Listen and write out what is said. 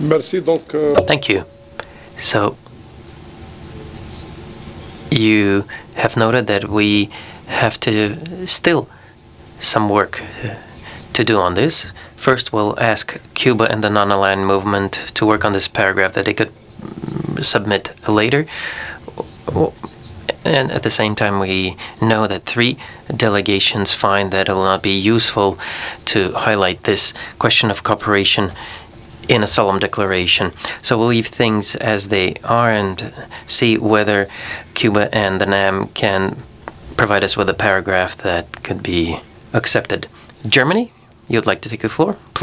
Merci. Donc, Thank you. So you have noted that we have to still some work to do on this. First, we'll ask Cuba and the non-aligned movement to work on this paragraph that they could submit later. And at the same time, we know that 3 delegations find that it will not be useful to highlight this question of cooperation in a solemn declaration. So we'll leave things as they are and see whether Cuba and the NAM can provide us with a paragraph that could be accepted. Germany, you'd like to take the floor? Please.